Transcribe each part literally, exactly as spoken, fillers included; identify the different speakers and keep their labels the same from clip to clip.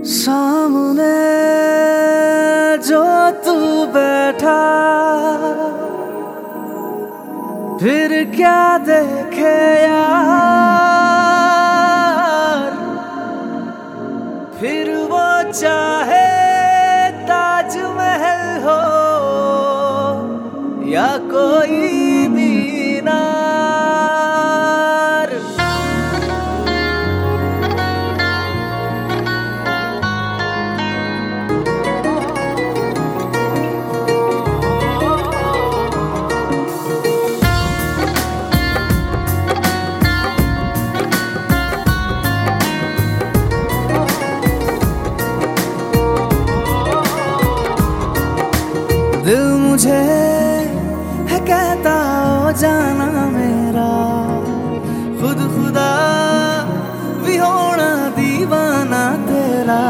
Speaker 1: सामने जो तू बैठा फिर क्या देखे यार। फिर वो चाहे ताजमहल हो या कोई मीनार। दिल मुझे है कहता ओ जाना मेरा, खुद खुदा भी होना दीवाना तेरा।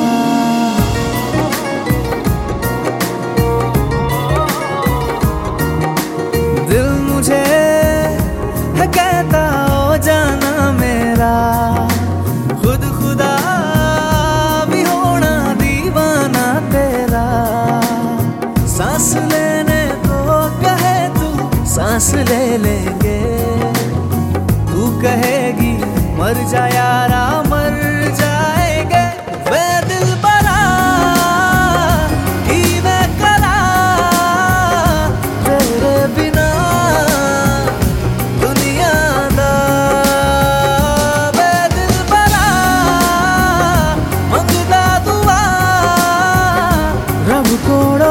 Speaker 1: दिल मुझे है कहता ओ जाना मेरा, खुद खुदा भी होना दीवाना तेरा। सांस लेने को कहे तू सांस ले लेंगे, तू कहेगी मर जा यारा मर जाएंगे। वे दिल बरा ही मैं करा तेरे बिना दुनिया दा। वे दिल बरा मंगदा दुआ रब कोड़ो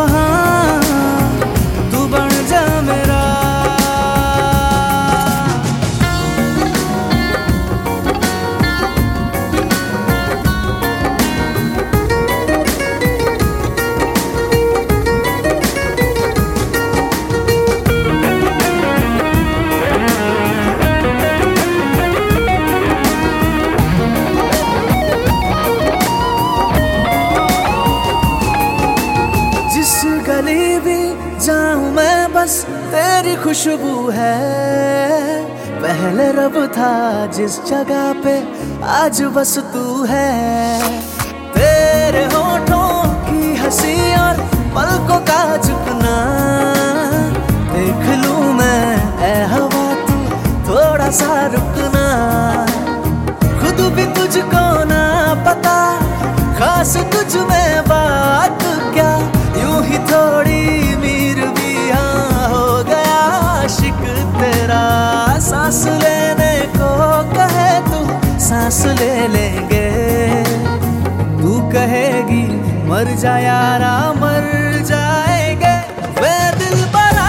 Speaker 1: गली भी जाऊं मैं बस तेरी खुशबू है। पहले रब था जिस जगह पे आज बस तू है। तेरे होठों की हंसी और पलकों का झुकना देख लूं मैं ऐ हवा तू थोड़ा सा रुकना। खुद भी तुझको ना पता खास तुझ में बात क्या, यूं ही थोड़ी मीर भी हाँ हो गया आशिक तेरा। सांस लेने को कहे तू सांस ले लेंगे, तू कहेगी मर जा यारा मर जाएंगे। वे दिल बरा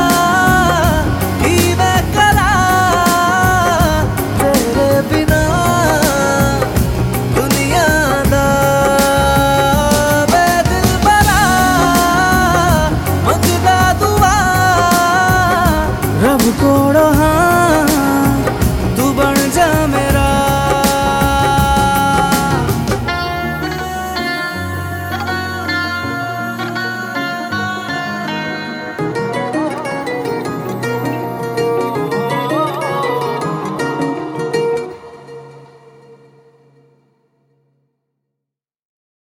Speaker 1: ही मैं करा तेरे बिना दुनिया दा। रब कोड़ो